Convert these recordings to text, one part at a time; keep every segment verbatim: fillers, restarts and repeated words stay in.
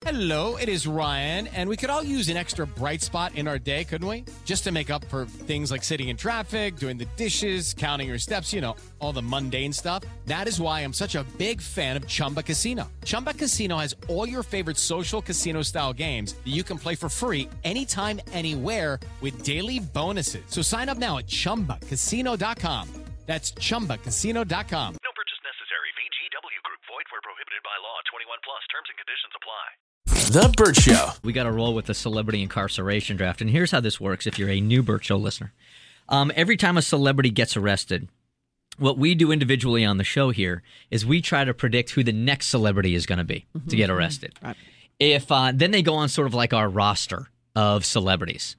Hello, it is Ryan, and we could all use an extra bright spot in our day, couldn't we? Just to make up for things like sitting in traffic, doing the dishes, counting your steps, you know, all the mundane stuff. That is why I'm such a big fan of Chumba Casino. Chumba Casino has all your favorite social casino-style games that you can play for free anytime, anywhere with daily bonuses. So sign up now at chumba casino dot com. That's chumba casino dot com. No purchase necessary. V G W Group. Void where prohibited by law. twenty-one plus. Terms and conditions apply. The Burt Show. We got to roll with the celebrity incarceration draft, and here's how this works if you're a new Burt Show listener. Um, every time a celebrity gets arrested, what we do individually on the show here is we try to predict who the next celebrity is going to be mm-hmm. to get arrested. Right. If uh, then they go on sort of like our roster of celebrities.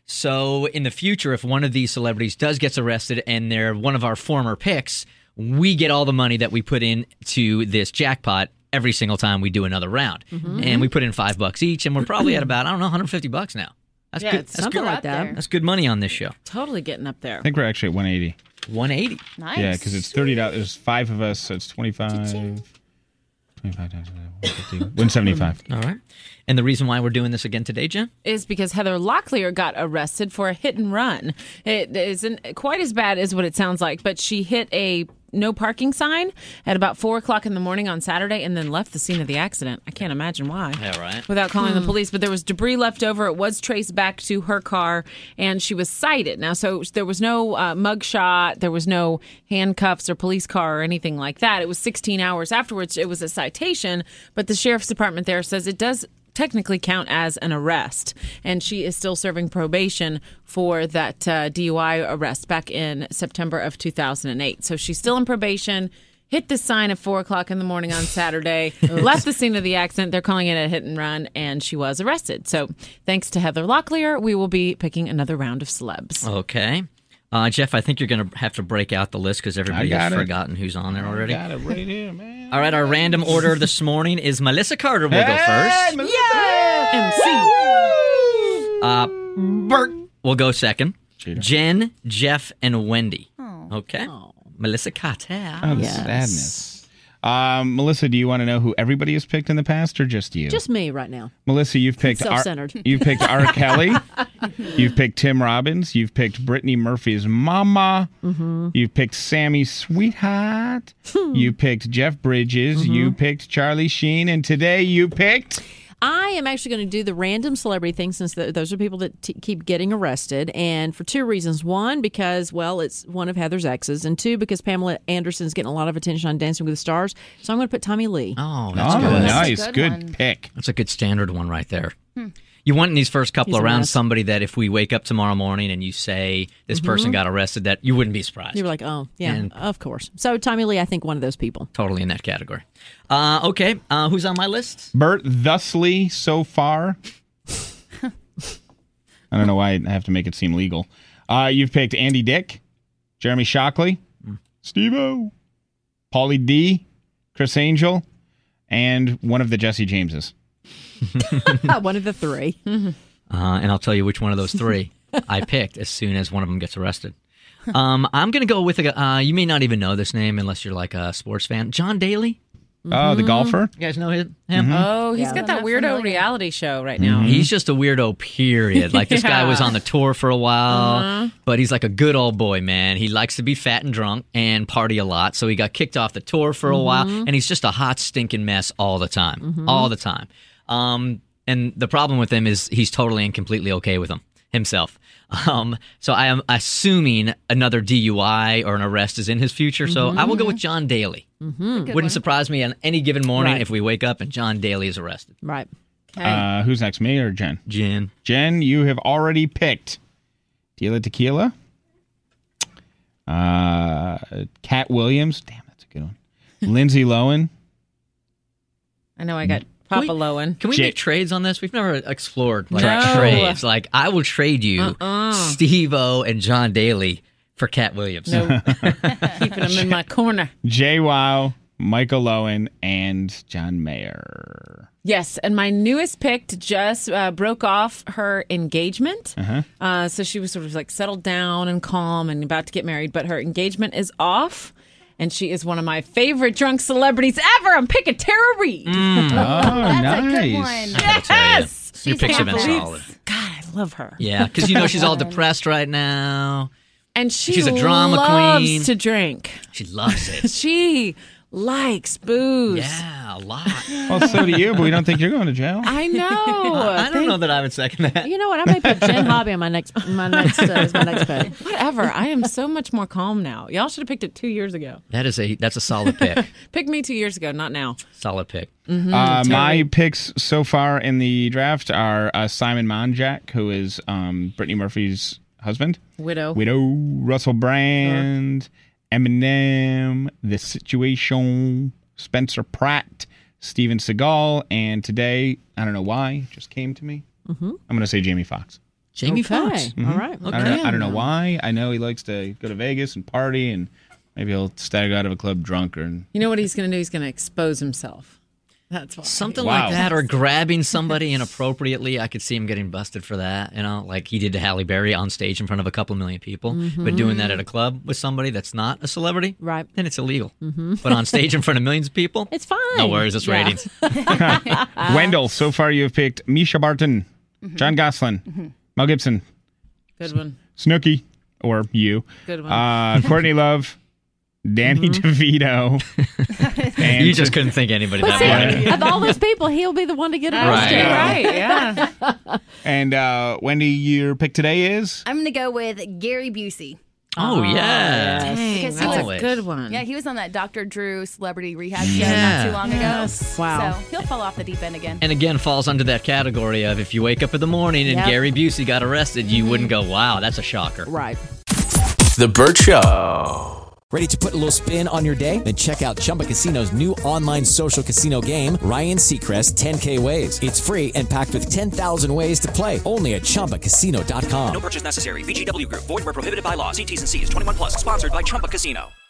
So in the future, if one of these celebrities does get arrested and they're one of our former picks, we get all the money that we put into this jackpot every single time we do another round. Mm-hmm. And we put in five bucks each, and we're probably at about, I don't know, one hundred fifty bucks now. That's yeah, good. It's That's something good. like that. That's good money on this show. Totally getting up there. I think we're actually at one eighty. one eighty. Nice. Yeah, because it's thirty dollars. There's five of us, so it's twenty-five. twenty-five times one fifty. one seventy-five. All right. And the reason why we're doing this again today, Jen? Is because Heather Locklear got arrested for a hit and run. It isn't quite as bad as what it sounds like, but she hit a no parking sign at about four o'clock in the morning on Saturday and then left the scene of the accident. I can't imagine why. Yeah, right. Without calling hmm. the police. But there was debris left over. It was traced back to her car, and she was cited. Now, so there was no uh, mug shot. There was no handcuffs or police car or anything like that. It was sixteen hours afterwards. It was a citation, but the sheriff's department there says it does technically count as an arrest, and she is still serving probation for that uh, D U I arrest back in September of two thousand eight. So she's still in probation, hit the sign at four o'clock in the morning on Saturday, left the scene of the accident. They're calling it a hit and run, and she was arrested. So thanks to Heather Locklear, we will be picking another round of celebs. Okay. Uh, Jeff, I think you're going to have to break out the list because everybody has it. forgotten who's on there already. I got it right here, man. All right, our random order this morning is Melissa Carter will hey, go first. Melissa! M C. Uh, Bert will go second. Cheater. Jen, Jeff, and Wendy. Oh. Okay. Oh. Melissa Carter. Oh, the Yes. sadness. Um, Melissa, do you want to know who everybody has picked in the past, or just you? Just me right now. Melissa, you've picked R- Self-centered. you've picked R. Kelly. You've picked Tim Robbins. You've picked Brittany Murphy's mama. Mm-hmm. You've picked Sammy's sweetheart. You picked Jeff Bridges. Mm-hmm. You picked Charlie Sheen, and today you picked. I am actually going to do the random celebrity thing since the, those are people that t- keep getting arrested. And for two reasons. One, because, well, it's one of Heather's exes. And two, because Pamela Anderson's getting a lot of attention on Dancing with the Stars. So I'm going to put Tommy Lee. Oh, that's oh, good. nice. That's a good good pick. That's a good standard one right there. Hmm. You want in these first couple He's of a rounds mess. somebody that if we wake up tomorrow morning and you say this Mm-hmm. person got arrested, that you wouldn't be surprised. You were like, oh, yeah, And- of course. So Tommy Lee, I think one of those people. Totally in that category. Uh, okay, uh, who's on my list? Bert thusly so far. I don't know why I have to make it seem legal. Uh, you've picked Andy Dick, Jeremy Shockley, mm. Steve-O, Pauly D, Chris Angel, and one of the Jesse Jameses. One of the three. Uh, and I'll tell you which one of those three I picked as soon as one of them gets arrested. Um, I'm going to go with, a, uh, you may not even know this name unless you're like a sports fan, John Daly. Mm-hmm. Oh, the golfer? You guys know him? Mm-hmm. Oh, he's Yeah. got that I'm not weirdo familiar. reality show right now. Mm-hmm. He's just a weirdo, period. Like, this guy Yeah. was on the tour for a while, Uh-huh. but he's like a good old boy, man. He likes to be fat and drunk and party a lot, so he got kicked off the tour for a Mm-hmm. while, and he's just a hot, stinking mess all the time. Mm-hmm. All the time. Um, and the problem with him is he's totally and completely okay with him, himself. Um, so I am assuming another D U I or an arrest is in his future, so I will go with John Daly. Mm-hmm. Wouldn't surprise me on any given morning Right. if we wake up and John Daly is arrested. Right. Okay. Uh, who's next, me or Jen? Jen. Jen, you have already picked Tila Tequila, uh, Cat Williams. Damn, that's a good one. Lindsay Lohan. I know I got Papa we- Lohan. Can we J- make trades on this? We've never explored like No. trades. Like I will trade you Uh-uh. Steve-O and John Daly for Cat Williams. No. Keeping him in my corner. JWoww, Michael Lohan, and John Mayer. Yes, and my newest pick just uh, broke off her engagement. Uh-huh. Uh, so she was sort of like settled down and calm and about to get married, but her engagement is off. and she is one of my favorite drunk celebrities ever. I'm picking Tara Reid. Oh, That's a good nice. one. I gotta tell you, Yes! your She's picks have been happy. solid. God, I love her. Yeah, because you know she's all depressed right now. And she She's a drama loves queen. to drink. She loves it. She likes booze. Yeah, a lot. Well, so do you, but we don't think you're going to jail. I know. I don't Thank- know that I would second that. You know what? I may put Jen Hobby on my next my next uh, as my next pick. Whatever. I am so much more calm now. Y'all should have picked it two years ago. That is a that's a solid pick. Pick me two years ago, not now. Solid pick. Uh, my picks so far in the draft are uh, Simon Monjack, who is um, Brittany Murphy's husband. Widow. Widow, Russell Brand, Eminem, The Situation, Spencer Pratt, Steven Seagal, and today, I don't know why, it just came to me. Mm-hmm. I'm going to say Jamie Foxx. Jamie Okay. Foxx. All right. I don't, know, I don't know why. I know he likes to go to Vegas and party, and maybe he'll stagger out of a club drunk. Or You know what he's going to do? He's going to expose himself. That's why. Something Wow. like that, or grabbing somebody inappropriately. I could see him getting busted for that, you know, like he did to Halle Berry on stage in front of a couple million people. But doing that at a club with somebody that's not a celebrity, Right. then it's illegal. But on stage in front of millions of people, It's fine. no worries, it's Yeah. ratings. Wendell, so far you have picked Misha Barton, John Gosselin, Mel Gibson, Good one. Snooki, or you, Good one. uh, Courtney Love, Danny DeVito. and You just couldn't think anybody But that see, morning. of all those people, he'll be the one to get Right. arrested. Right, yeah. And uh, Wendy, your pick today is? I'm going to go with Gary Busey. Oh, yeah. Dang, Because that's he a was- good one. Yeah, he was on that Doctor Drew celebrity rehab show Yeah. not too long ago. Wow. So he'll fall off the deep end again. And again, falls under that category of if you wake up in the morning and Yep. Gary Busey got arrested, you wouldn't go, wow, that's a shocker. Right. The Burt Show. Ready to put a little spin on your day? Then check out Chumba Casino's new online social casino game, Ryan Seacrest ten K Ways. It's free and packed with ten thousand ways to play. Only at Chumba Casino dot com. No purchase necessary. V G W Group. Void where prohibited by law. See T's and C's. twenty-one plus. Sponsored by Chumba Casino.